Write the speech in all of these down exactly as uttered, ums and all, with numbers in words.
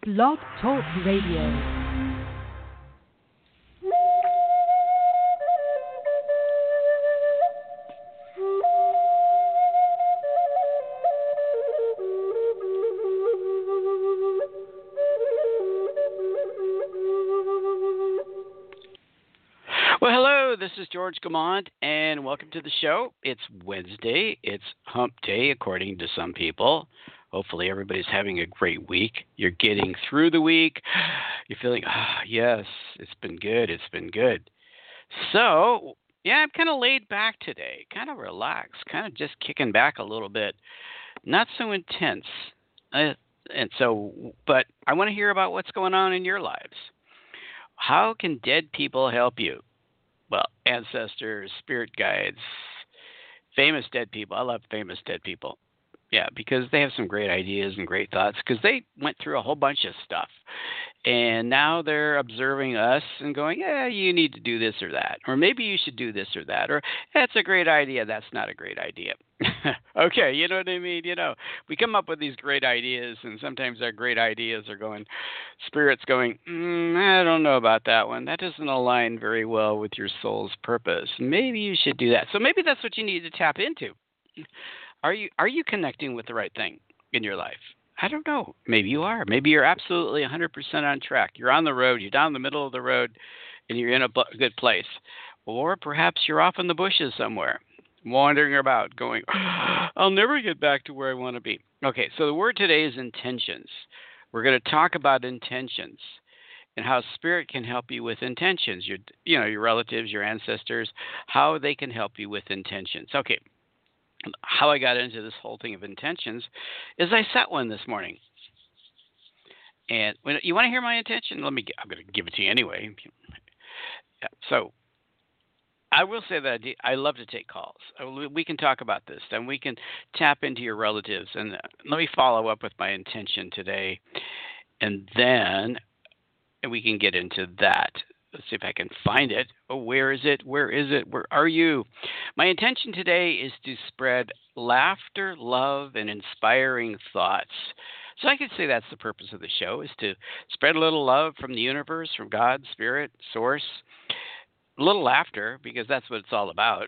Blog Talk Radio. Well, hello, this is George Gamond, and welcome to the show. It's Wednesday. It's hump day, according to some people. Hopefully everybody's having a great week. You're getting through the week. You're feeling, ah, oh, yes, it's been good. It's been good. So, yeah, I'm kind of laid back today, kind of relaxed, kind of just kicking back a little bit. Not so intense. Uh, and so, but I want to hear about what's going on in your lives. How can dead people help you? Well, ancestors, spirit guides, famous dead people. I love famous dead people. Yeah, because they have some great ideas and great thoughts because they went through a whole bunch of stuff. And now they're observing us and going, yeah, you need to do this or that. Or maybe you should do this or that. Or that's a great idea. That's not a great idea. Okay, you know what I mean? You know, we come up with these great ideas, and sometimes our great ideas are going, spirits going, mm, I don't know about that one. That doesn't align very well with your soul's purpose. Maybe you should do that. So maybe that's what you need to tap into. Are you are you connecting with the right thing in your life? I don't know. Maybe you are. Maybe you're absolutely one hundred percent on track. You're on the road. You're down the middle of the road, and you're in a bu- good place. Or perhaps you're off in the bushes somewhere, wandering about, going, I'll never get back to where I want to be. Okay, so the word today is intentions. We're going to talk about intentions and how spirit can help you with intentions. Your, you know, your relatives, your ancestors, how they can help you with intentions. Okay. How I got into this whole thing of intentions is I set one this morning. And when you want to hear my intention, let me, I'm going to give it to you anyway. Yeah, so I will say that I love to take calls. We can talk about this, and we can tap into your relatives. And let me follow up with my intention today, and then we can get into that. Let's see if I can find it. Oh, where is it? Where is it? Where are you? My intention today is to spread laughter, love, and inspiring thoughts. So I could say that's the purpose of the show, is to spread a little love from the universe, from God, Spirit, Source. A little laughter, because that's what it's all about.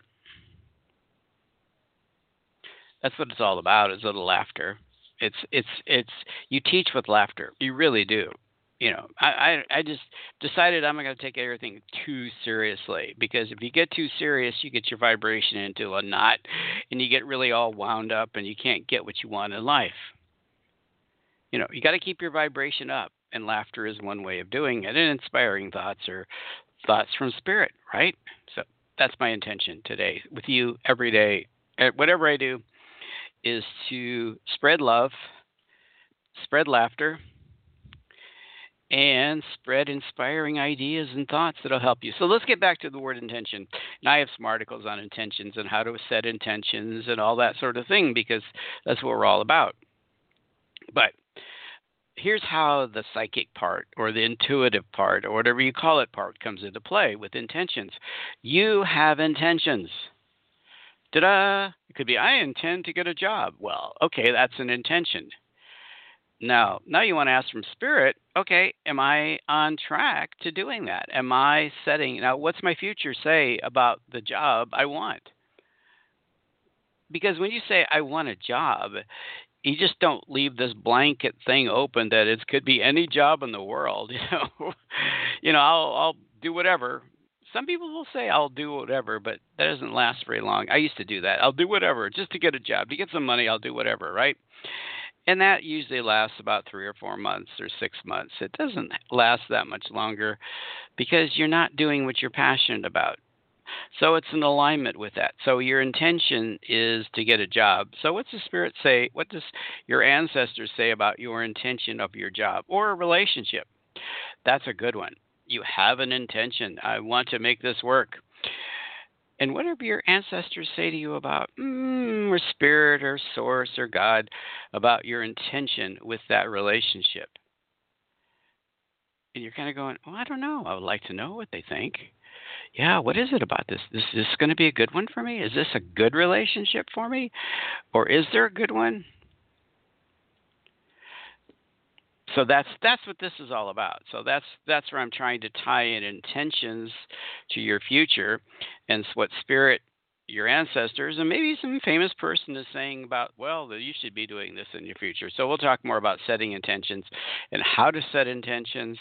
That's what it's all about, is a little laughter. It's, it's, it's, you teach with laughter. You really do. You know, I, I, I just decided I'm not going to take everything too seriously, because if you get too serious, you get your vibration into a knot and you get really all wound up and you can't get what you want in life. You know, you got to keep your vibration up, and laughter is one way of doing it, and inspiring thoughts or thoughts from spirit, right? So that's my intention today with you every day. Whatever I do is to spread love, spread laughter, and spread inspiring ideas and thoughts that'll help you. So let's get back to the word intention. And I have some articles on intentions and how to set intentions and all that sort of thing, because that's what we're all about. But here's how the psychic part, or the intuitive part, or whatever you call it part, comes into play with intentions. You have intentions. Ta-da! It could be, I intend to get a job. Well, okay, that's an intention. Now, now you want to ask from spirit, okay, am I on track to doing that? Am I setting, now what's my future say about the job I want? Because when you say I want a job, you just don't leave this blanket thing open that it could be any job in the world. You know, you know, I'll, I'll do whatever. Some people will say I'll do whatever, but that doesn't last very long. I used to do that. I'll do whatever just to get a job, to get some money. I'll do whatever, right? And that usually lasts about three or four months or six months. It doesn't last that much longer because you're not doing what you're passionate about. So it's an alignment with that. So your intention is to get a job. So what's the spirit say? What does your ancestors say about your intention of your job or a relationship? That's a good one. You have an intention. I want to make this work. And whatever your ancestors say to you about, mm, or spirit or source or God, about your intention with that relationship. And you're kind of going, well, I don't know. I would like to know what they think. Yeah, what is it about this? Is this going to be a good one for me? Is this a good relationship for me? Or is there a good one? So that's that's what this is all about. So that's that's where I'm trying to tie in intentions to your future, and s- what spirit your ancestors and maybe some famous person is saying about, well, that you should be doing this in your future. So we'll talk more about setting intentions and how to set intentions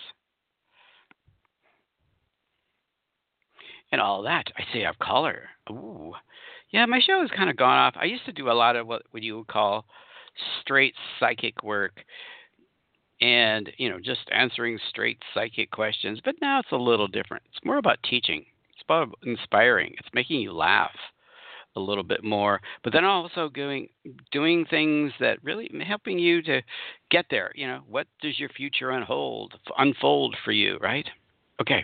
and all that. I see I have caller. Ooh. Yeah, my show has kind of gone off. I used to do a lot of what, what you would call straight psychic work and, you know, just answering straight psychic questions. But now it's a little different. It's more about teaching. It's about inspiring. It's making you laugh a little bit more, but then also doing doing things that really helping you to get there. You know, what does your future unfold unfold for you, right? Okay.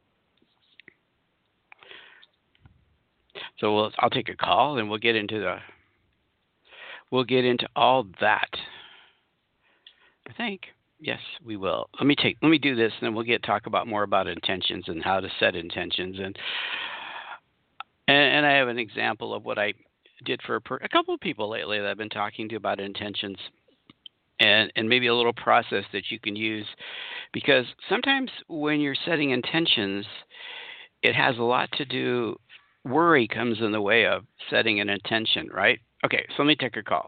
So we'll, I'll take a call and we'll get into the we'll get into all that. I think. Yes, we will. Let me take let me do this and then we'll get talk about more about intentions and how to set intentions and and, and I have an example of what I did for a, per, a couple of people lately that I've been talking to about intentions and and maybe a little process that you can use because sometimes when you're setting intentions it has a lot to do worry comes in the way of setting an intention, right? Okay, so let me take a call.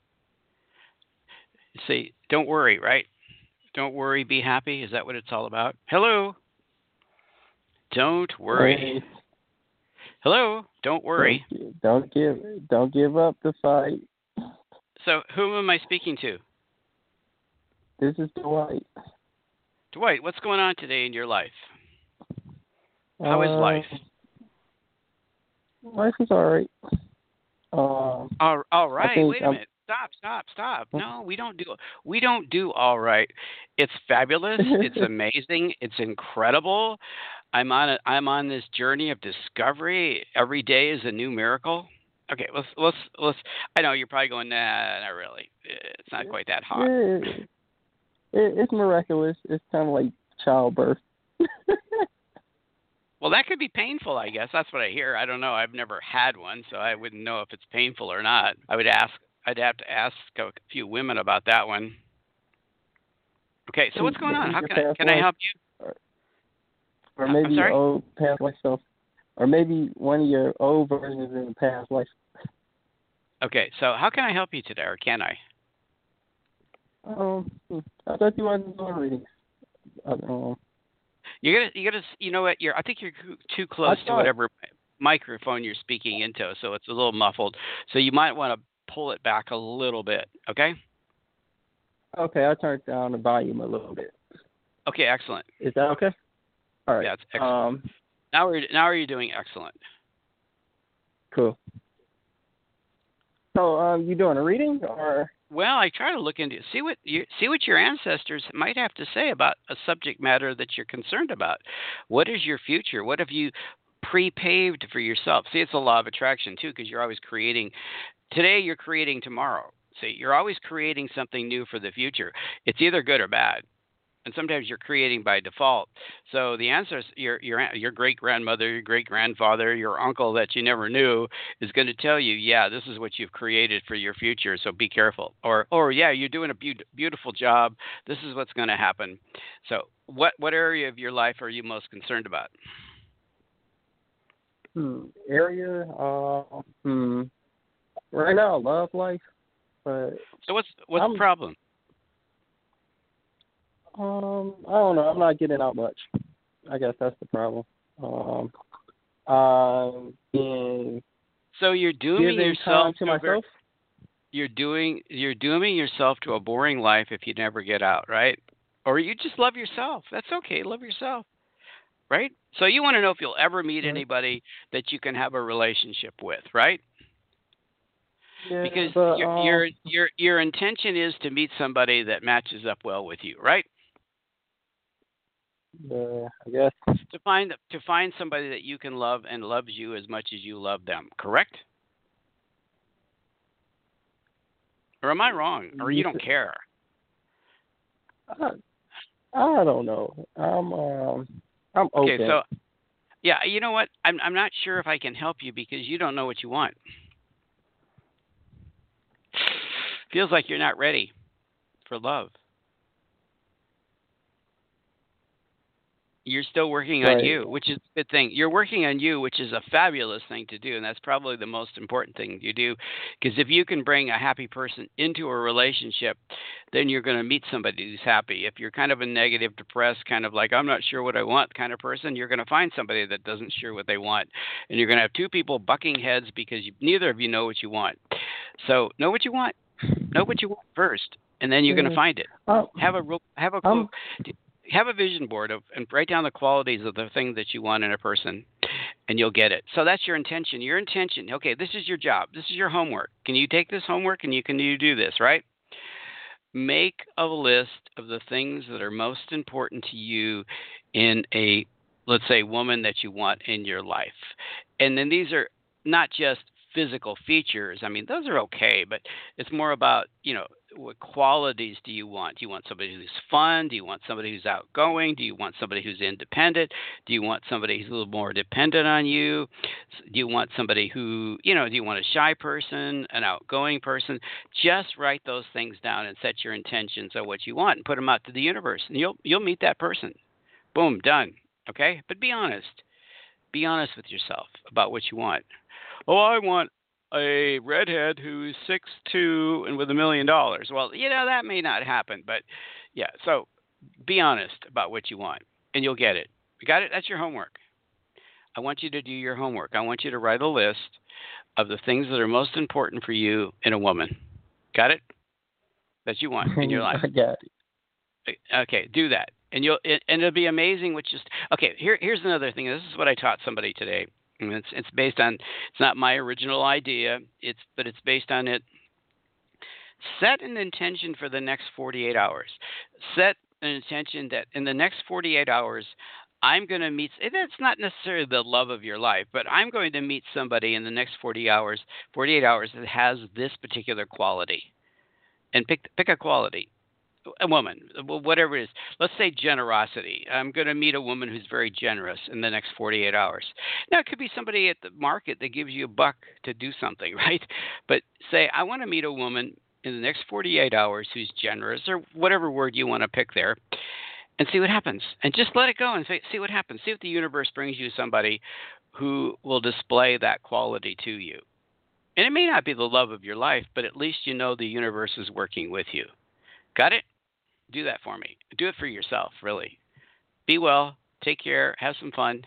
Say, don't worry, right? Don't worry, be happy. Is that what it's all about? Hello. Don't worry. Hey, Hello. Don't worry. don't, don't give don't give up the fight. So, who am I speaking to? This is Dwight. Dwight, what's going on today in your life? How is Uh, life? Life is all right. Um, All, all right. think Wait a I'm- minute. Stop, stop, stop. No, we don't do we don't do all right. It's fabulous. It's amazing. It's incredible. I'm on a, I'm on this journey of discovery. Every day is a new miracle. Okay, let's let's let's. I know you're probably going, nah, not really. It's not quite that hot. yeah, it, it, it's miraculous. It's kind of like childbirth. Well, that could be painful, I guess. That's what I hear. I don't know. I've never had one, so I wouldn't know if it's painful or not. I would ask. I'd have to ask a few women about that one. Okay, so what's going on? How can I can I help you? Or, or I'm maybe your sorry? old past life self, or maybe one of your old versions in the past life. Okay, so how can I help you today, or can I? Um, hmm, I thought you wanted to do a reading. Um, You gotta, you gotta, you know what? You're. I think you're coo- too close to thought- whatever microphone you're speaking into, so it's a little muffled. So you might want to pull it back a little bit. Okay. okay, I turned down the volume a little bit. Okay. Excellent. Is that okay? All right. Yeah, it's excellent. Um, Now we're now are you doing excellent? cool. So, um, you doing a reading or? Well, I try to look into see what you see what your ancestors might have to say about a subject matter that you're concerned about. What is your future? What have you pre-paved for yourself? See, it's a law of attraction too, because you're always creating. Today, you're creating tomorrow. See, you're always creating something new for the future. It's either good or bad, and sometimes you're creating by default. So the answers, your your your great grandmother, your great grandfather, your uncle that you never knew is going to tell you, yeah, this is what you've created for your future. So be careful. Or or yeah, you're doing a be- beautiful job. This is what's going to happen. So what what area of your life are you most concerned about? Hmm, area? Uh, hmm. Right now, I love life, but So what's what's I'm- the problem? um, I don't know. I'm not getting out much. I guess that's the problem. Um, um, being So you're dooming giving yourself time to a ver- myself. you're doing you're dooming yourself to a boring life if you never get out, right? Or you just love yourself. That's okay. Love yourself, right? So you want to know if you'll ever meet Right. anybody that you can have a relationship with, right? Yeah, Because but, your um, your your your intention is to meet somebody that matches up well with you, right? yeah, I guess. To find to find somebody that you can love and loves you as much as you love them, correct? Or am I wrong? Or you don't care? I, I don't know. I'm um, I'm open. Okay, so yeah, you know what? I'm I'm not sure if I can help you because you don't know what you want. Feels like you're not ready for love. You're still working on Right. you, which is a good thing. You're working on you, which is a fabulous thing to do, and that's probably the most important thing you do. Because if you can bring a happy person into a relationship, then you're going to meet somebody who's happy. If you're kind of a negative, depressed, kind of like I'm not sure what I want kind of person, you're going to find somebody that doesn't sure what they want, and you're going to have two people bucking heads because you, neither of you know what you want. So know what you want. Know what you want first, and then you're going to find it. Um, Have a real- have a um, have a vision board of and write down the qualities of the thing that you want in a person, and you'll get it. So that's your intention. Your intention. Okay, this is your job. This is your homework. Can you take this homework and you can you do this, right? Make a list of the things that are most important to you in a, let's say, woman that you want in your life. And then these are not just physical features. I mean, those are okay, but it's more about, you know, what qualities do you want? Do you want somebody who's fun? Do you want somebody who's outgoing? Do you want somebody who's independent? Do you want somebody who's a little more dependent on you? Do you want somebody who, you know, do you want a shy person, an outgoing person? Just write those things down and set your intentions of what you want and put them out to the universe, and you'll you'll meet that person. Boom, done. Okay? But be honest. Be honest with yourself about what you want. Oh, I want a redhead who's six two and with a million dollars. Well, you know, that may not happen, but yeah, so be honest about what you want, and you'll get it. You got it? That's your homework. I want you to do your homework. I want you to write a list of the things that are most important for you in a woman. Got it? That you want in your life. I got it. Okay, do that. And you'll it, and it'll be amazing what just okay, here here's another thing. This is what I taught somebody today. And it's it's based on it's not my original idea. It's but it's based on it. Set an intention for the next forty-eight hours. Set an intention that in the next forty-eight hours I'm going to meet and that's not necessarily the love of your life, but I'm going to meet somebody in the next forty hours, forty-eight hours that has this particular quality. And pick pick a quality. A woman, whatever it is. Let's say generosity. I'm going to meet a woman who's very generous in the next forty-eight hours. Now, it could be somebody at the market that gives you a buck to do something, right? But say, I want to meet a woman in the next forty-eight hours who's generous, or whatever word you want to pick there, and see what happens. And just let it go and see what happens. See if the universe brings you somebody who will display that quality to you. And it may not be the love of your life, but at least you know the universe is working with you. Got it? Do that for me. Do it for yourself, really. Be well. Take care. Have some fun.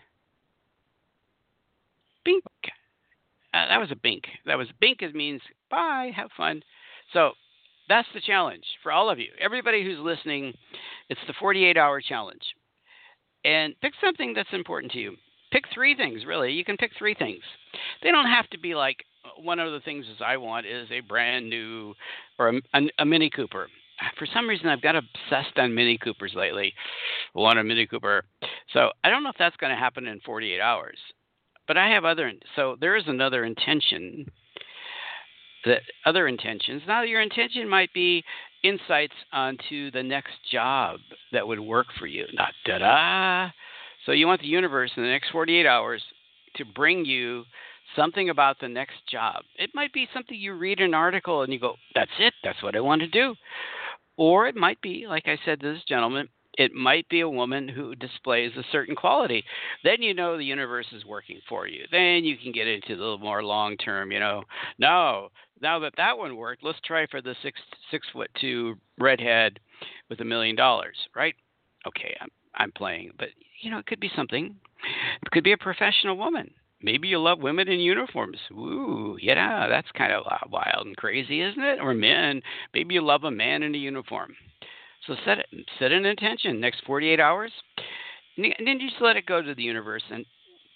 Bink. Uh, that was a bink. That was bink. It means bye. Have fun. So that's the challenge for all of you. Everybody who's listening, it's the forty-eight hour challenge. And pick something that's important to you. Pick three things, really. You can pick three things. They don't have to be like one of the things is I want is a brand new or a, a, a Mini Cooper. For some reason, I've got obsessed on Mini Coopers lately. I want a Mini Cooper. So I don't know if that's going to happen in forty-eight hours. But I have other, so there is another intention, that other intentions. Now, your intention might be insights onto the next job that would work for you. Not da-da. So you want the universe in the next forty-eight hours to bring you something about the next job. It might be something you read an article and you go, that's it. That's what I want to do. Or it might be, like I said to this gentleman, it might be a woman who displays a certain quality. Then you know the universe is working for you. Then you can get into a little more long term, you know. No, now that that one worked, let's try for the six six foot two redhead with a million dollars, right? Okay, I'm I'm playing, but you know, it could be something. It could be a professional woman. Maybe you love women in uniforms. Ooh, yeah, that's kind of wild and crazy, isn't it? Or men. Maybe you love a man in a uniform. So set it, set an intention next forty-eight hours, and then you just let it go to the universe. And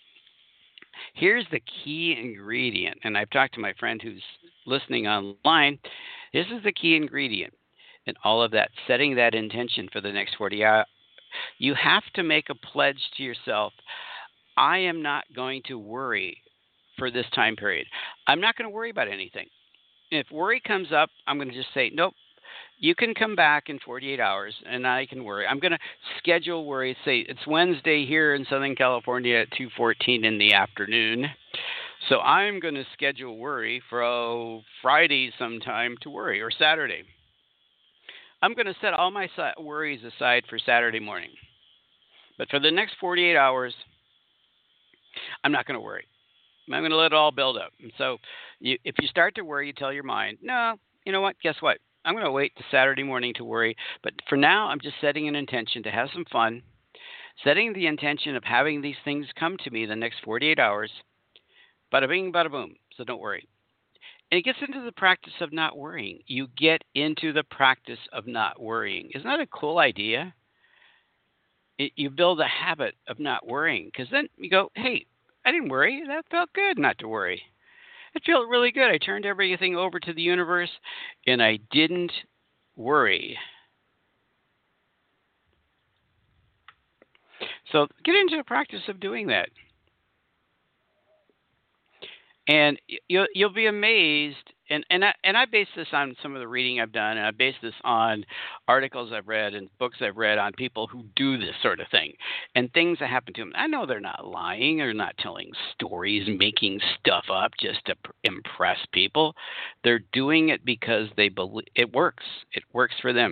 here's the key ingredient. And I've talked to my friend who's listening online. This is the key ingredient in all of that, setting that intention for the next forty hours. You have to make a pledge to yourself. I am not going to worry for this time period. I'm not going to worry about anything. If worry comes up, I'm going to just say, nope, you can come back in forty-eight hours and I can worry. I'm going to schedule worry. Say it's Wednesday here in Southern California at two fourteen in the afternoon. So I'm going to schedule worry for oh, Friday sometime to worry, or Saturday. I'm going to set all my worries aside for Saturday morning. But for the next forty-eight hours, I'm not going to worry. I'm going to let it all build up. And so you, if you start to worry, you tell your mind, no, you know what? Guess what? I'm going to wait to Saturday morning to worry. But for now, I'm just setting an intention to have some fun, setting the intention of having these things come to me the next forty-eight hours. Bada bing, bada boom. So don't worry. And it gets into the practice of not worrying. You get into the practice of not worrying. Isn't that a cool idea? It, you build a habit of not worrying, because then you go, hey, I didn't worry. That felt good not to worry. It felt really good. I turned everything over to the universe, and I didn't worry. So get into the practice of doing that. And you'll you'll be amazed, and and I, and I base this on some of the reading I've done, and I base this on articles I've read and books I've read on people who do this sort of thing, and things that happen to them. I know they're not lying or not telling stories, making stuff up just to impress people. They're doing it because they believe it works. It works for them.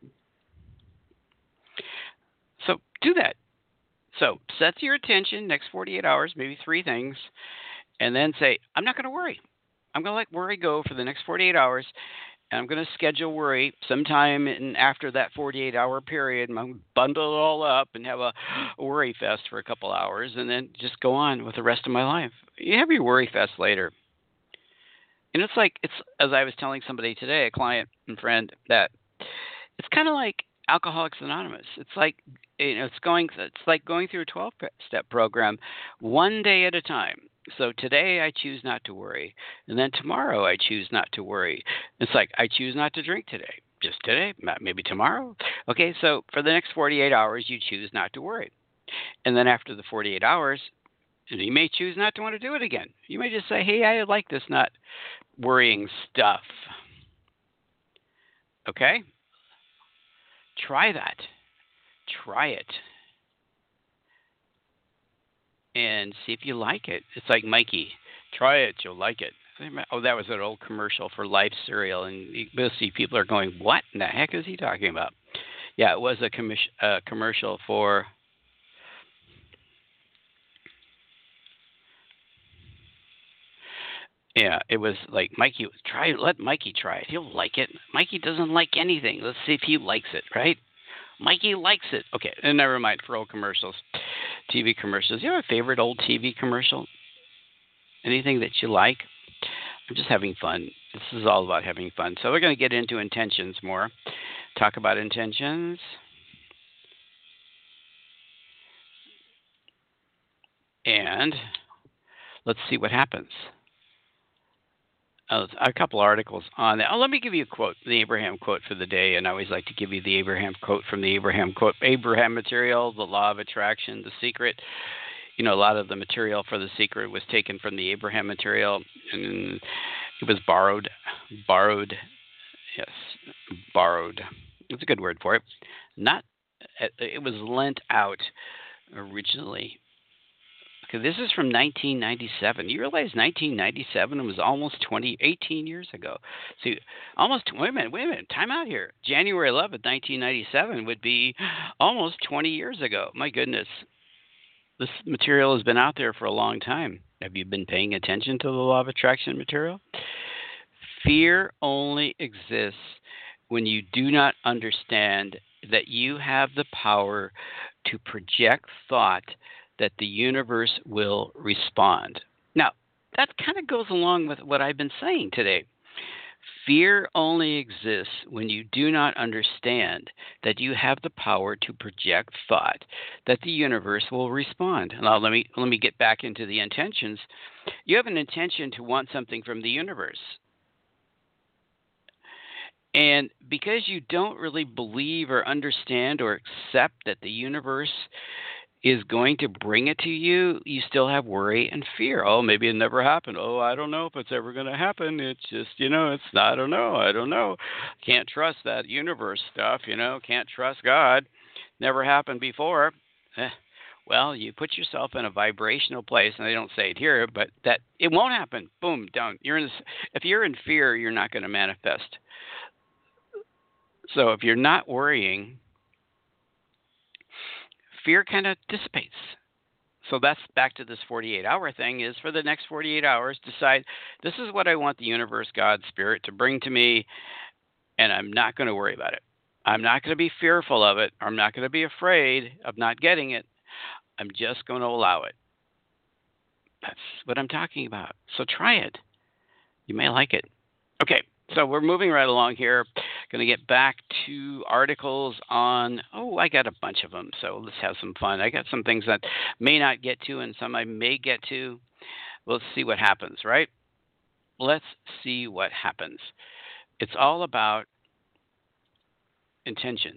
So do that. So set your attention next forty-eight hours, maybe three things. And then say, I'm not going to worry. I'm going to let worry go for the next forty-eight hours. And I'm going to schedule worry sometime in after that forty-eight hour period. I'm going to bundle it all up and have a worry fest for a couple hours and then just go on with the rest of my life. You have your worry fest later. And it's like, it's as I was telling somebody today, a client and friend, that it's kind of like Alcoholics Anonymous. It's like, you know, it's going, it's like going through a twelve-step program one day at a time. So today I choose not to worry, and then tomorrow I choose not to worry. It's like I choose not to drink today, just today, maybe tomorrow. Okay, so for the next forty-eight hours, you choose not to worry. And then after the forty-eight hours, you may choose not to want to do it again. You may just say, hey, I like this not worrying stuff. Okay? Try that. Try it. And see if you like it. It's like Mikey. Try it, you'll like it. Oh, that was an old commercial for Life cereal, and you'll see people are going, what in the heck is he talking about? Yeah, it was a commis- uh, commercial for yeah, it was like Mikey, try let Mikey try it. He'll like it. Mikey doesn't like anything. Let's see if he likes it, right? Mikey likes it. Okay, and never mind for old commercials, T V commercials. You have a favorite old T V commercial? Anything that you like? I'm just having fun. This is all about having fun. So we're going to get into intentions more. Talk about intentions. And let's see what happens. Uh, a couple articles on that. Oh, let me give you a quote, the Abraham quote for the day. And I always like to give you the Abraham quote from the Abraham quote. Abraham material, the law of attraction, the secret. You know, a lot of the material for the secret was taken from the Abraham material, and it was borrowed. Borrowed. Yes, borrowed. It's a good word for it. Not. It was lent out originally. Okay, this is from nineteen ninety-seven. You realize nineteen ninety-seven was almost twenty, eighteen years ago. See, almost, wait a minute, wait a minute, time out here. January eleventh, nineteen ninety-seven would be almost twenty years ago. My goodness. This material has been out there for a long time. Have you been paying attention to the law of attraction material? Fear only exists when you do not understand that you have the power to project thought that the universe will respond. Now, that kind of goes along with what I've been saying today. Fear only exists when you do not understand that you have the power to project thought that the universe will respond. Now, let me let me get back into the intentions. You have an intention to want something from the universe. And because you don't really believe or understand or accept that the universe is going to bring it to you, you still have worry and fear. Oh, maybe it never happened. Oh, I don't know if it's ever going to happen. It's just, you know, it's not, I don't know. I don't know. Can't trust that universe stuff, you know, can't trust God. Never happened before. Eh, well, you put yourself in a vibrational place, and they don't say it here, but that it won't happen. Boom, down. You're in this, if you're in fear, you're not going to manifest. So if you're not worrying, fear kind of dissipates. So that's back to this forty-eight hour thing is for the next forty-eight hours, decide this is what I want the universe, God, Spirit to bring to me, and I'm not going to worry about it. I'm not going to be fearful of it. I'm not going to be afraid of not getting it. I'm just going to allow it. That's what I'm talking about. So try it. You may like it. Okay, so we're moving right along here. Going to get back to articles on, oh, I got a bunch of them, so let's have some fun. I got some things that may not get to and some I may get to. Let's see what happens, right? Let's see what happens. It's all about intentions.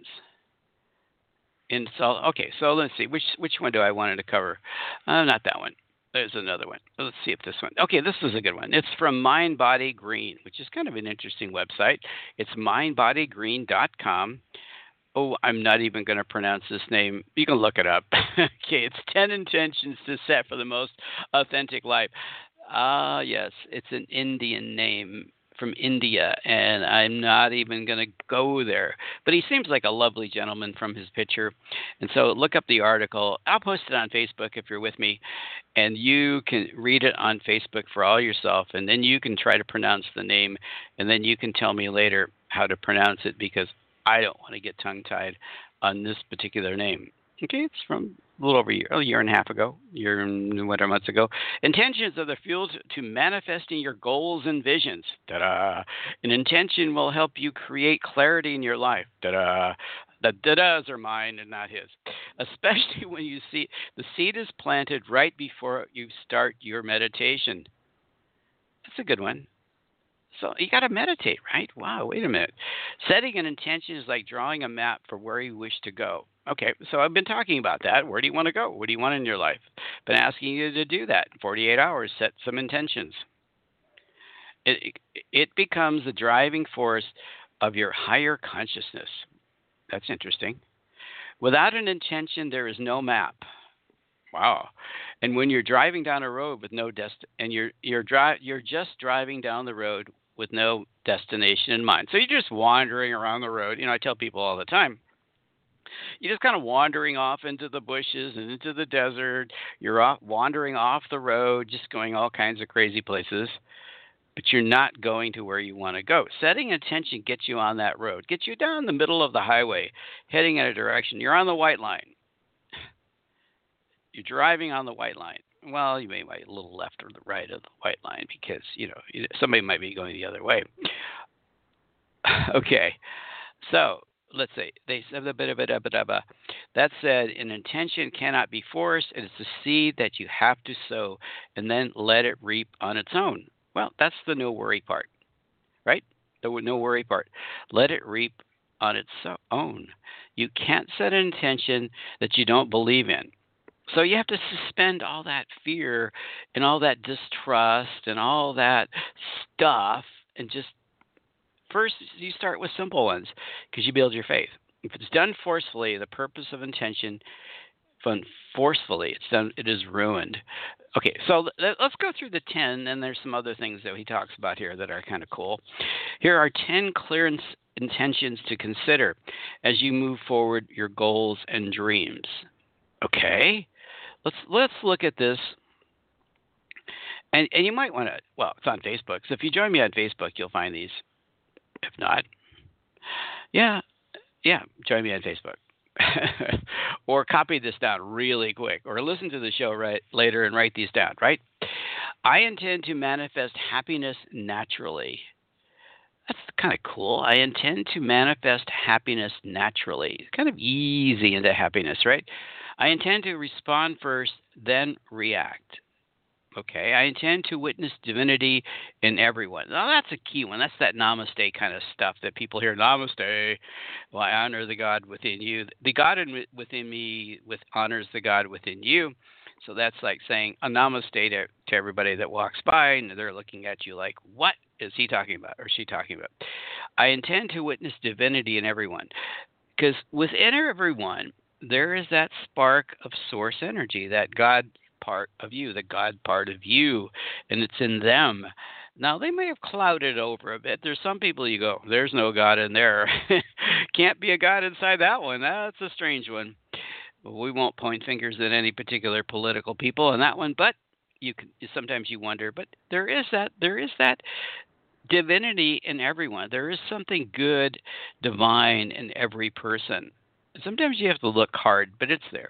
And so, okay, so let's see. Which which one do I want to cover? Uh, not that one. There's another one. Let's see if this one. Okay, this is a good one. It's from Mind Body Green, which is kind of an interesting website. It's mind body green dot com. Oh, I'm not even going to pronounce this name. You can look it up. Okay, it's ten intentions to set for the most authentic life. Ah, uh, yes, it's an Indian name from India, and I'm not even going to go there. But he seems like a lovely gentleman from his picture. And so look up the article. I'll post it on Facebook if you're with me, and you can read it on Facebook for all yourself, and then you can try to pronounce the name, and then you can tell me later how to pronounce it because I don't want to get tongue-tied on this particular name. Okay, it's from a little over a year, a year and a half ago, year and whatever months ago. Intentions are the fuel to manifesting your goals and visions. Ta-da! An intention will help you create clarity in your life. Ta-da! The da-das are mine and not his. Especially when you see the seed is planted right before you start your meditation. That's a good one. So you got to meditate, right? Wow, wait a minute. Setting an intention is like drawing a map for where you wish to go. Okay, so I've been talking about that. Where do you want to go? What do you want in your life? Been asking you to do that. forty-eight hours, set some intentions. It, it becomes the driving force of your higher consciousness. That's interesting. Without an intention, there is no map. Wow. And when you're driving down a road with no dest and you're you're dri- you're just driving down the road with no destination in mind. So you're just wandering around the road. You know, I tell people all the time, you're just kind of wandering off into the bushes and into the desert. You're off, wandering off the road, just going all kinds of crazy places, but you're not going to where you want to go. Setting intention gets you on that road, gets you down the middle of the highway, heading in a direction. You're on the white line. You're driving on the white line. Well, you may be a little left or the right of the white line because, you know, somebody might be going the other way. Okay, so let's say they said a bit of it. That said, an intention cannot be forced. It is a seed that you have to sow and then let it reap on its own. Well, that's the no worry part, right? The no worry part. Let it reap on its own. You can't set an intention that you don't believe in. So you have to suspend all that fear and all that distrust and all that stuff and just first you start with simple ones because you build your faith. If it's done forcefully, the purpose of intention, fun forcefully, it's done. It is ruined. Okay, so let's go through the ten, and there's some other things that he talks about here that are kind of cool. Here are ten clear intentions to consider as you move forward your goals and dreams. Okay. Let's let's look at this, and and you might want to. Well, it's on Facebook, so if you join me on Facebook, you'll find these. If not, yeah, yeah, join me on Facebook, or copy this down really quick, or listen to the show right later and write these down. Right? I intend to manifest happiness naturally. That's kind of cool. I intend to manifest happiness naturally. It's kind of easy into happiness, right? I intend to respond first, then react. Okay, I intend to witness divinity in everyone. Now, that's a key one. That's that namaste kind of stuff that people hear. Namaste. Well, I honor the God within you. The God in, within me with honors the God within you. So that's like saying a namaste to, to everybody that walks by, and they're looking at you like, what is he talking about or she talking about? I intend to witness divinity in everyone. Because within everyone, there is that spark of source energy, that God part of you, the God part of you, and it's in them. Now, they may have clouded over a bit. There's some people you go, there's no God in there. Can't be a God inside that one. That's a strange one. We won't point fingers at any particular political people on that one, but you can sometimes you wonder, but there is that there is that divinity in everyone. There is something good, divine in every person. Sometimes you have to look hard, but it's there.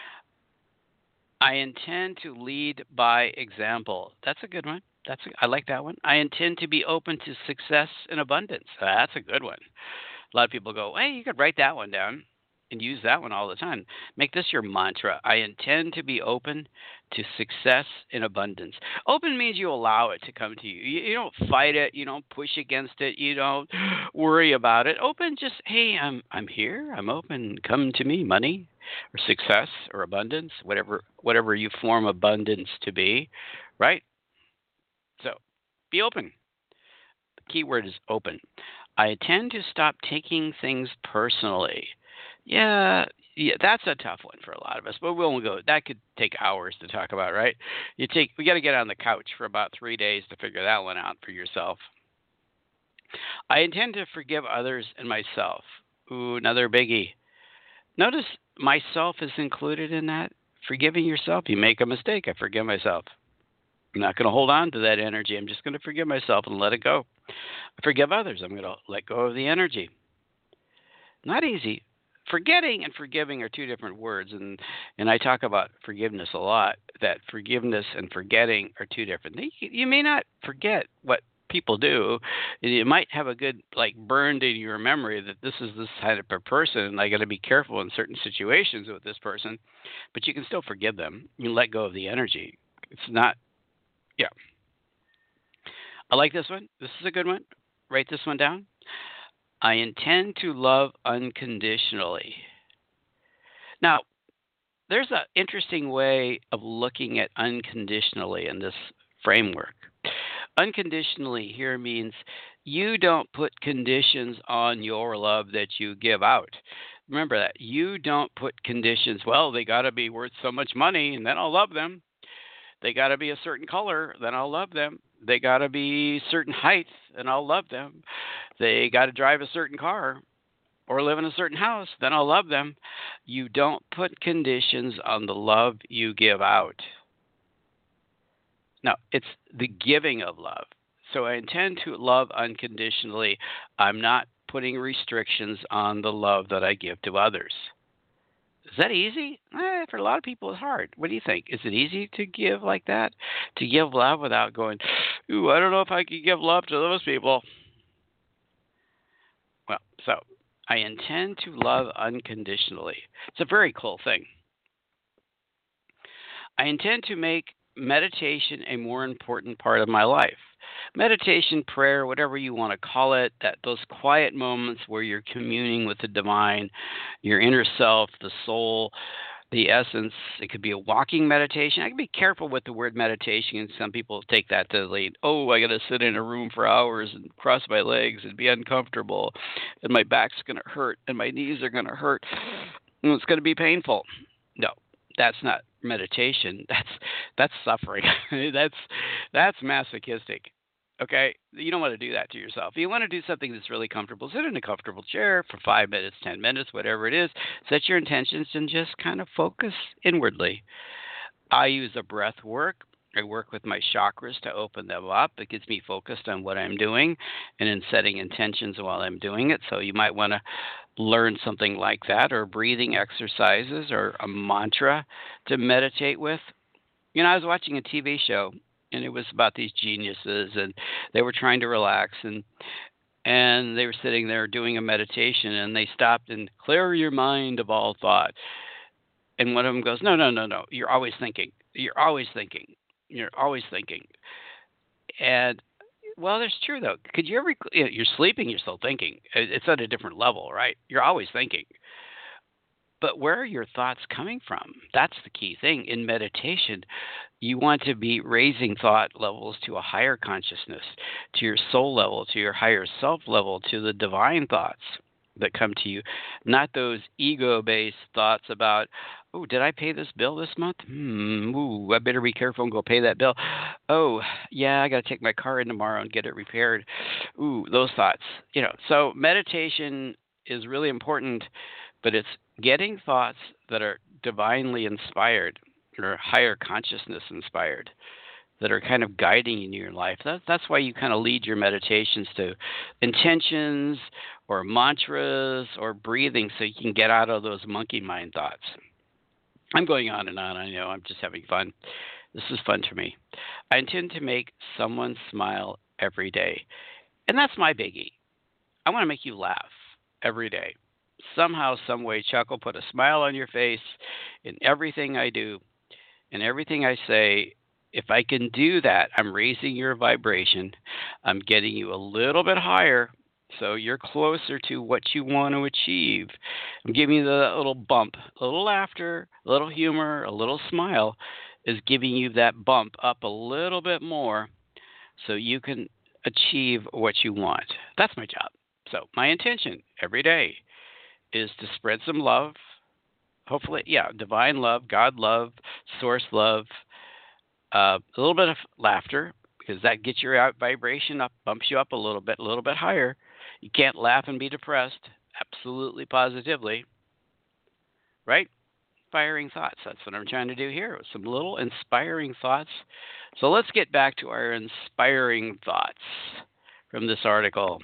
I intend to lead by example. That's a good one. That's a, I like that one. I intend to be open to success and abundance. That's a good one. A lot of people go, hey, you could write that one down and use that one all the time. Make this your mantra. I intend to be open to success and abundance. Open means you allow it to come to you. You, you don't fight it. You don't push against it. You don't worry about it. Open, just, hey, I'm I'm here. I'm open. Come to me, money or success or abundance, whatever whatever you form abundance to be, right? So be open. The key word is open. I intend to stop taking things personally. Yeah, yeah, that's a tough one for a lot of us, but we won't go. That could take hours to talk about, right? You take, we got to get on the couch for about three days to figure that one out for yourself. I intend to forgive others and myself. Ooh, another biggie. Notice myself is included in that. Forgiving yourself. You make a mistake. I forgive myself. I'm not going to hold on to that energy. I'm just going to forgive myself and let it go. I forgive others. I'm going to let go of the energy. Not easy. Forgetting and forgiving are two different words, and, and I talk about forgiveness a lot, that forgiveness and forgetting are two different things. You may not forget what people do. You might have a good, like, burned in your memory that this is this type of person, and I got to be careful in certain situations with this person, but you can still forgive them. You can let go of the energy. It's not, yeah. I like this one. This is a good one. Write this one down. I intend to love unconditionally. Now, there's an interesting way of looking at unconditionally in this framework. Unconditionally here means you don't put conditions on your love that you give out. Remember that. You don't put conditions, well, they got to be worth so much money, and then I'll love them. They got to be a certain color, then I'll love them. They got to be certain height, and I'll love them. They got to drive a certain car or live in a certain house, then I'll love them. You don't put conditions on the love you give out. No, it's the giving of love. So I intend to love unconditionally. I'm not putting restrictions on the love that I give to others. Is that easy? Eh, for a lot of people, it's hard. What do you think? Is it easy to give like that? To give love without going, ooh, I don't know if I could give love to those people. Well, so I intend to love unconditionally. It's a very cool thing. I intend to make meditation a more important part of my life. Meditation, prayer, whatever you want to call it, that those quiet moments where you're communing with the divine, your inner self, the soul, the essence. It could be a walking meditation. I can be careful with the word meditation, and some people take that to the, oh, I got to sit in a room for hours and cross my legs and be uncomfortable, and my back's going to hurt, and my knees are going to hurt, and it's going to be painful. No, that's not meditation. That's that's suffering. that's that's masochistic. Okay, you don't want to do that to yourself. You want to do something that's really comfortable. Sit in a comfortable chair for five minutes, ten minutes, whatever it is. Set your intentions and just kind of focus inwardly. I use a breath work. I work with my chakras to open them up. It gets me focused on what I'm doing and in setting intentions while I'm doing it. So you might want to learn something like that, or breathing exercises, or a mantra to meditate with. You know, I was watching a T V show, and it was about these geniuses, and they were trying to relax, and and they were sitting there doing a meditation, and they stopped and clear your mind of all thought. And one of them goes, no, no, no, no, you're always thinking. You're always thinking. You're always thinking. And, well, that's true, though. Could you ever, you know, you're sleeping, you're still thinking. It's at a different level, right? You're always thinking. But where are your thoughts coming from? That's the key thing. In meditation, you want to be raising thought levels to a higher consciousness, to your soul level, to your higher self level, to the divine thoughts that come to you, not those ego-based thoughts about, oh, did I pay this bill this month? Hmm, ooh, I better be careful and go pay that bill. Oh, yeah, I got to take my car in tomorrow and get it repaired. Ooh, those thoughts. You know, so meditation is really important, but it's getting thoughts that are divinely inspired or higher consciousness inspired, that are kind of guiding you in your life. That, that's why you kind of lead your meditations to intentions or mantras or breathing, so you can get out of those monkey mind thoughts. I'm going on and on. I know. I'm just having fun. This is fun for me. I intend to make someone smile every day. And that's my biggie. I want to make you laugh every day. Somehow, some way, chuckle, put a smile on your face in everything I do, in everything I say. If I can do that, I'm raising your vibration. I'm getting you a little bit higher, so you're closer to what you want to achieve. I'm giving you the little bump, a little laughter, a little humor, a little smile is giving you that bump up a little bit more so you can achieve what you want. That's my job. So my intention every day is to spread some love. Hopefully, yeah, divine love, God love, source love, uh, a little bit of laughter, because that gets your out vibration up, bumps you up a little bit, a little bit higher. You can't laugh and be depressed. Absolutely, positively. Right? Inspiring thoughts. That's what I'm trying to do here. Some little inspiring thoughts. So let's get back to our inspiring thoughts from this article.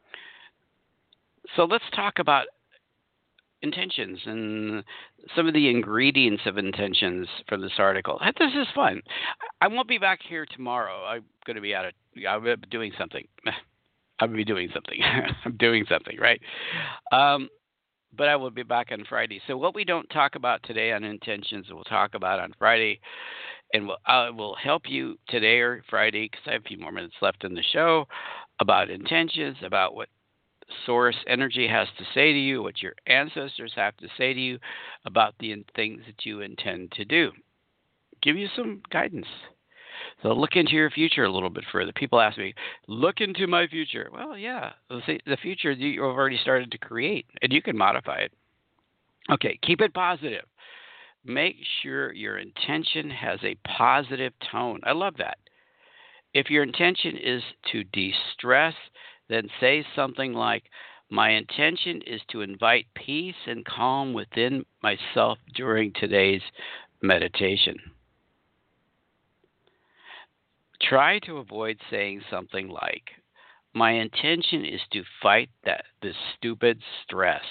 So let's talk about intentions and some of the ingredients of intentions from this article. This is fun. I won't be back here tomorrow. I'm going to be out of, I'll be doing something. I'll be doing something. I'm doing something, right? Um, but I will be back on Friday. So what we don't talk about today on intentions, we'll talk about on Friday. And we'll, I will help you today or Friday, because I have a few more minutes left in the show, about intentions, about what source energy has to say to you, what your ancestors have to say to you about the things that you intend to do. Give you some guidance. So look into your future a little bit further. People ask me, look into my future. Well, yeah, the future you've already started to create, and you can modify it. Okay, keep it positive. Make sure your intention has a positive tone. I love that. If your intention is to de-stress, then say something like, my intention is to invite peace and calm within myself during today's meditation. Try to avoid saying something like, my intention is to fight that this stupid stress.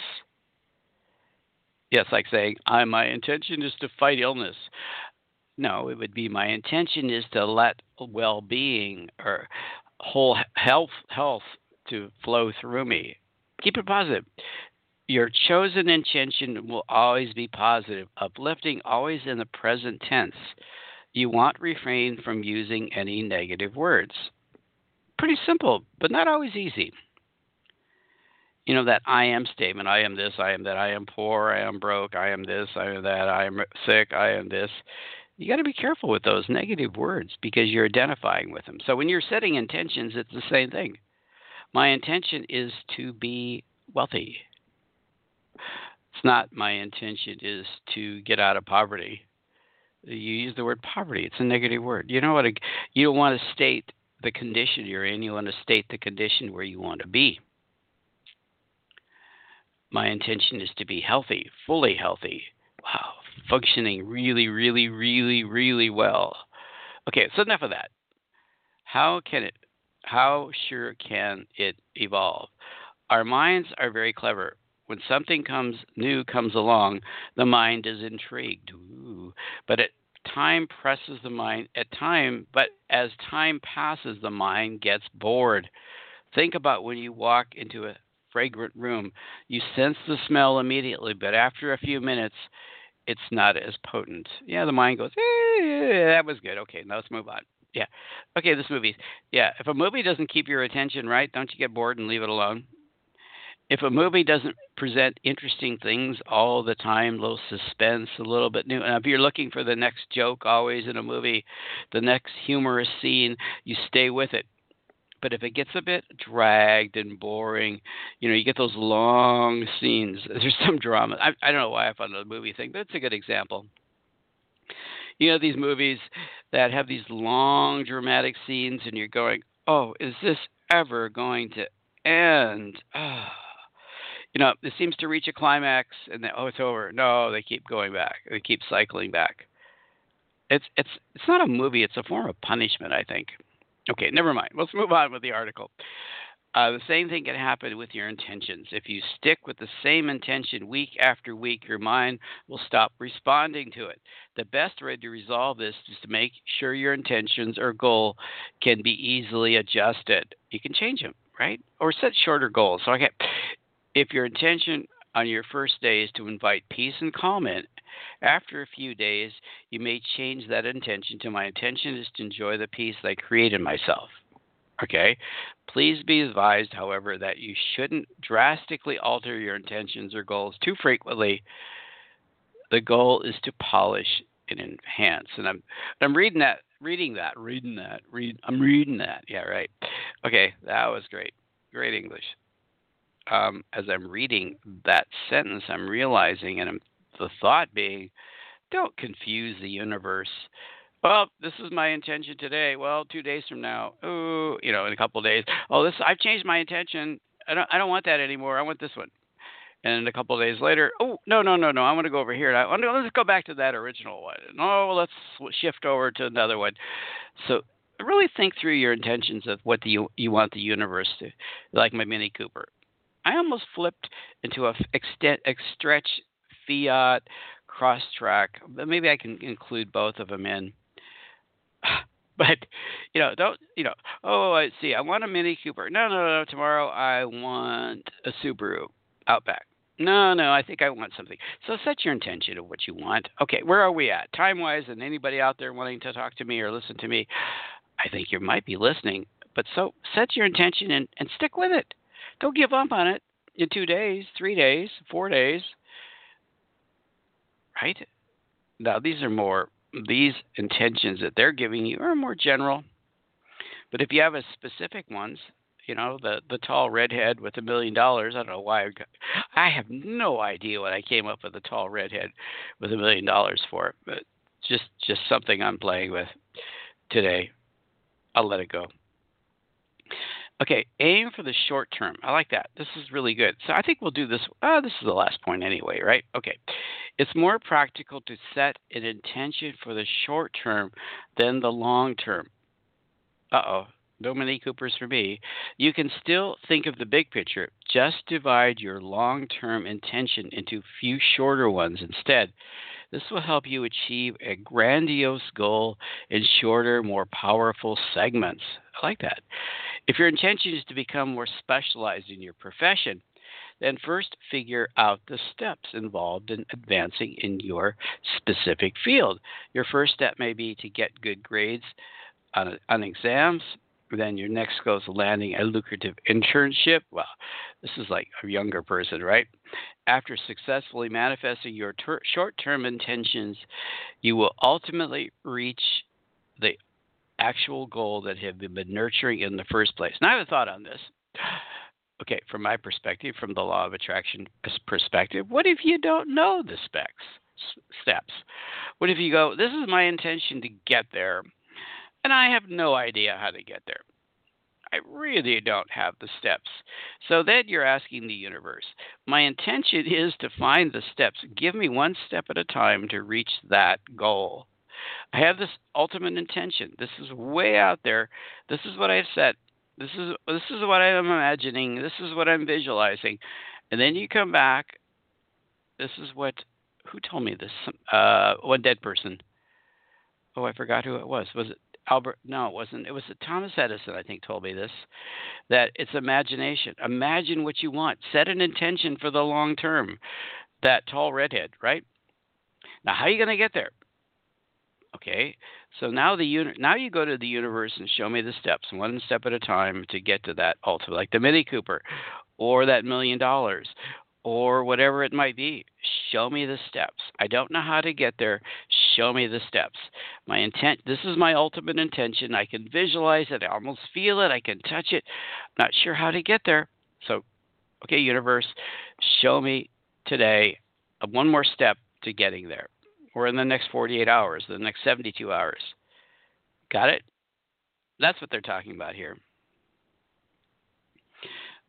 Yes, like saying, I, my intention is to fight illness. No, it would be, my intention is to let well-being or whole health health to flow through me. Keep it positive. Your chosen intention will always be positive, uplifting, always in the present tense. You want refrain from using any negative words. Pretty simple, but not always easy. You know, that I am statement, I am this, I am that, I am poor, I am broke, I am this, I am that, I am sick, I am this. You got to be careful with those negative words because you're identifying with them. So when you're setting intentions, it's the same thing. My intention is to be wealthy. It's not my intention is to get out of poverty. You use the word poverty. It's a negative word. You know what? You don't want to state the condition you're in. You want to state the condition where you want to be. My intention is to be healthy, fully healthy. Wow, functioning really, really, really, really well. Okay, so enough of that. How can it, how sure can it evolve? Our minds are very clever. When something comes new comes along, the mind is intrigued. Ooh. But at time presses the mind at time, but as time passes, the mind gets bored. Think about when you walk into a fragrant room. You sense the smell immediately, but after a few minutes, it's not as potent. Yeah, the mind goes, eh, that was good. Okay, now let's move on. Yeah. Okay, this movie. Yeah, if a movie doesn't keep your attention, right, don't you get bored and leave it alone? If a movie doesn't present interesting things all the time, a little suspense, a little bit new, and if you're looking for the next joke always in a movie, the next humorous scene, you stay with it. But if it gets a bit dragged and boring, you know, you get those long scenes. There's some drama. I, I don't know why I found the movie thing, but it's a good example. You know, these movies that have these long dramatic scenes and you're going, oh, is this ever going to end? Oh. You know, it seems to reach a climax and then, oh, it's over. No, they keep going back. They keep cycling back. It's it's it's not a movie. It's a form of punishment, I think. Okay, never mind. Let's move on with the article. Uh, the same thing can happen with your intentions. If you stick with the same intention week after week, your mind will stop responding to it. The best way to resolve this is to make sure your intentions or goal can be easily adjusted. You can change them, right? Or set shorter goals. So, okay, if your intention on your first day is to invite peace and calm in, after a few days, you may change that intention to my intention is to enjoy the peace I create in myself. Okay. Please be advised, however, that you shouldn't drastically alter your intentions or goals too frequently. The goal is to polish and enhance. And I'm I'm reading that, reading that, reading that, read. I'm reading that. Yeah, right. Okay, that was great. Great English. Um, as I'm reading that sentence, I'm realizing, and I'm, the thought being, don't confuse the universe. Well, this is my intention today. Well, two days from now, oh, you know, in a couple of days, oh, this I've changed my intention. I don't, I don't want that anymore. I want this one. And a couple of days later, oh, no, no, no, no. I want to go over here. I want to, let's go back to that original one. No, let's shift over to another one. So really think through your intentions of what the, you you want the universe to, like my Mini Cooper. I almost flipped into a extent, stretch Fiat cross track. Maybe I can include both of them in. But, you know, don't, you know, oh, I see, I want a Mini Cooper. No, no, no, tomorrow I want a Subaru Outback. No, no, I think I want something. So set your intention of what you want. Okay, where are we at? Time-wise, and anybody out there wanting to talk to me or listen to me, I think you might be listening. But so set your intention and, and stick with it. Don't give up on it in two days, three days, four days. Right? Now, these are more, these intentions that they're giving you are more general. But if you have a specific ones, you know, the, the tall redhead with a million dollars, I don't know why. I, got, I have no idea what I came up with a tall redhead with a million dollars for. But just, just something I'm playing with today. I'll let it go. Okay, aim for the short term. I like that. This is really good. So I think we'll do this. Oh, this is the last point anyway, right? Okay. It's more practical to set an intention for the short term than the long term. Uh-oh. No Mini Coopers for me. You can still think of the big picture. Just divide your long-term intention into few shorter ones instead. This will help you achieve a grandiose goal in shorter, more powerful segments. I like that. If your intention is to become more specialized in your profession, then first figure out the steps involved in advancing in your specific field. Your first step may be to get good grades on, on exams. Then your next goes to landing a lucrative internship. Well, this is like a younger person, right? After successfully manifesting your ter- short-term intentions, you will ultimately reach the actual goal that have been nurturing in the first place. Now, I have a thought on this. Okay, from my perspective, from the law of attraction perspective, what if you don't know the specs, steps? What if you go, this is my intention to get there, and I have no idea how to get there. I really don't have the steps. So then you're asking the universe, my intention is to find the steps. Give me one step at a time to reach that goal. I have this ultimate intention. This is way out there. This is what I've set. This is this is what I'm imagining. This is what I'm visualizing. And then you come back. This is what, who told me this? Uh, one dead person. Oh, I forgot who it was. Was it Albert? No, it wasn't. It was Thomas Edison, I think, told me this, that it's imagination. Imagine what you want. Set an intention for the long term. That tall redhead, right? Now, how are you going to get there? Okay, so now the uni- now you go to the universe and show me the steps, one step at a time to get to that ultimate, like the Mini Cooper or that million dollars or whatever it might be. Show me the steps. I don't know how to get there. Show me the steps. My intent, this is my ultimate intention. I can visualize it. I almost feel it. I can touch it. Not sure how to get there. So, okay, universe, show me today one more step to getting there. Or in the next forty-eight hours, the next seventy-two hours. Got it? That's what they're talking about here.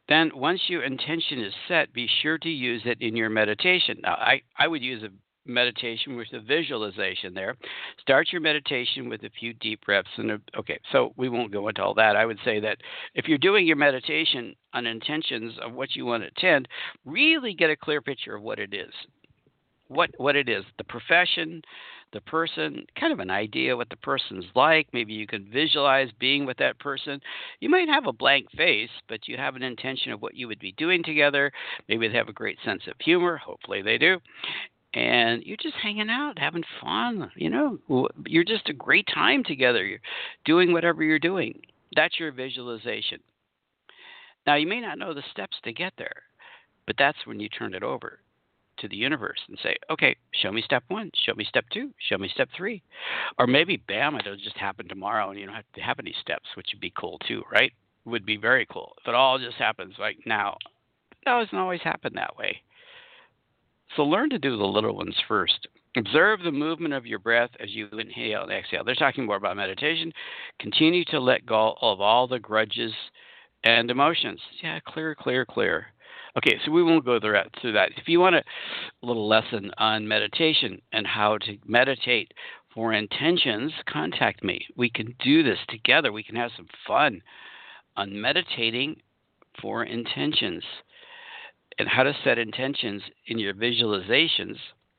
Then once your intention is set, be sure to use it in your meditation. Now, I, I would use a meditation with a visualization there. Start your meditation with a few deep reps. And a, okay, so we won't go into all that. I would say that if you're doing your meditation on intentions of what you want to attend, really get a clear picture of what it is. What what it is, the profession, the person, kind of an idea what the person's like. Maybe you can visualize being with that person. You might have a blank face, but you have an intention of what you would be doing together. Maybe they have a great sense of humor. Hopefully they do. And you're just hanging out, having fun. You know, you're just a great time together. You're doing whatever you're doing. That's your visualization. Now, you may not know the steps to get there, but that's when you turn it over to the universe and say, okay, show me step one, show me step two, show me step three. Or maybe, bam, it'll just happen tomorrow and you don't have to have any steps, which would be cool too, right? Would be very cool. If it all just happens like now. It doesn't always happen that way. So learn to do the little ones first. Observe the movement of your breath as you inhale and exhale. They're talking more about meditation. Continue to let go of all the grudges and emotions. Yeah, clear, clear, clear. Okay, so we won't go through that. If you want a little lesson on meditation and how to meditate for intentions, contact me. We can do this together. We can have some fun on meditating for intentions and how to set intentions in your visualizations.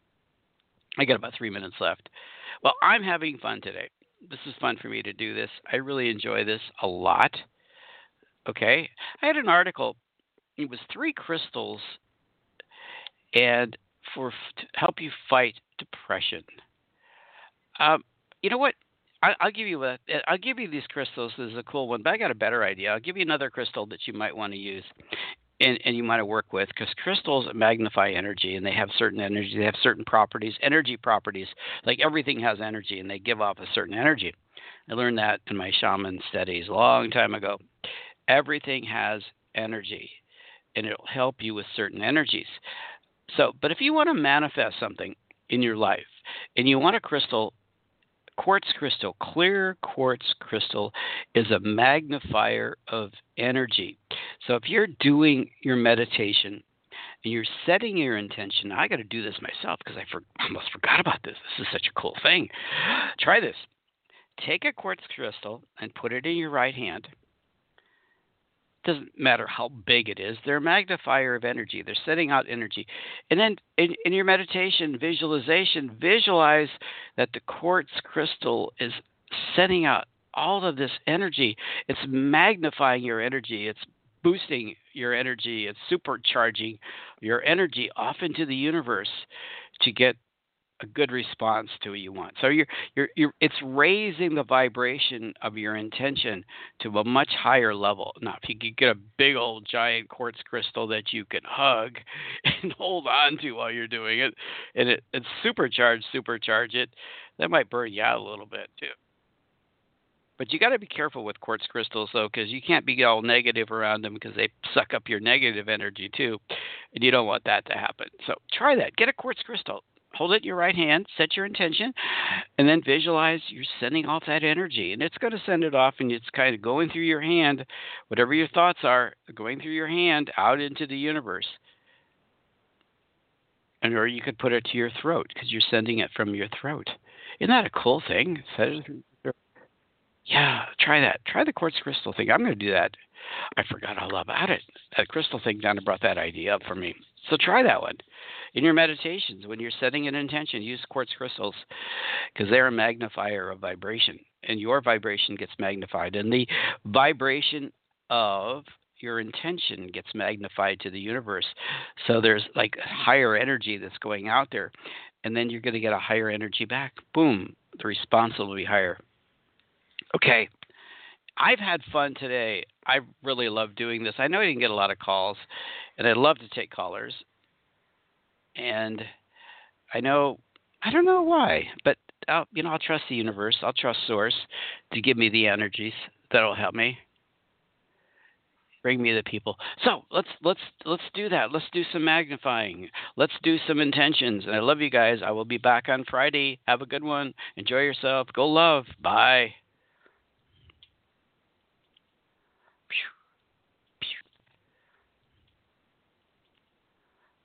I got about three minutes left. Well, I'm having fun today. This is fun for me to do this. I really enjoy this a lot. Okay, I had an article. It was three crystals and for to help you fight depression. Um, you know what? I, I'll give you a. I'll give you these crystals. This is a cool one, but I got a better idea. I'll give you another crystal that you might want to use, and, and you might work with, because crystals magnify energy, and they have certain energy. They have certain properties, energy properties. Like everything has energy, and they give off a certain energy. I learned that in my shaman studies a long time ago. Everything has energy, and it'll help you with certain energies. So, but if you want to manifest something in your life and you want a crystal, quartz crystal, clear quartz crystal is a magnifier of energy. So if you're doing your meditation and you're setting your intention, I got to do this myself because I for, almost forgot about this. This is such a cool thing. Try this. Take a quartz crystal and put it in your right hand. Doesn't matter how big it is. They're a magnifier of energy. They're setting out energy. And then in, in your meditation visualization, visualize that the quartz crystal is setting out all of this energy. It's magnifying your energy. It's boosting your energy. It's supercharging your energy off into the universe to get a good response to what you want. So you're, you're, you're, it's raising the vibration of your intention to a much higher level. Now, if you could get a big old giant quartz crystal that you can hug and hold on to while you're doing it, and it, it's supercharged, supercharge it, that might burn you out a little bit too. But you got to be careful with quartz crystals, though, because you can't be all negative around them because they suck up your negative energy too, and you don't want that to happen. So try that. Get a quartz crystal. Hold it in your right hand, set your intention, and then visualize you're sending off that energy. And it's going to send it off, and it's kind of going through your hand, whatever your thoughts are, going through your hand out into the universe. And or you could put it to your throat because you're sending it from your throat. Isn't that a cool thing? Set it through your throat. Yeah, try that. Try the quartz crystal thing. I'm going to do that. I forgot all about it. That crystal thing, Donna brought that idea up for me. So try that one. In your meditations, when you're setting an intention, use quartz crystals because they're a magnifier of vibration, and your vibration gets magnified, and the vibration of your intention gets magnified to the universe. So there's like higher energy that's going out there, and then you're going to get a higher energy back. Boom, the response will be higher. Okay. I've had fun today. I really love doing this. I know I didn't get a lot of calls, and I'd love to take callers. And I know, I don't know why, but I'll, you know, I'll trust the universe. I'll trust Source to give me the energies that'll help me, bring me the people. So let's let's let's do that. Let's do some magnifying. Let's do some intentions. And I love you guys. I will be back on Friday. Have a good one. Enjoy yourself. Go love. Bye.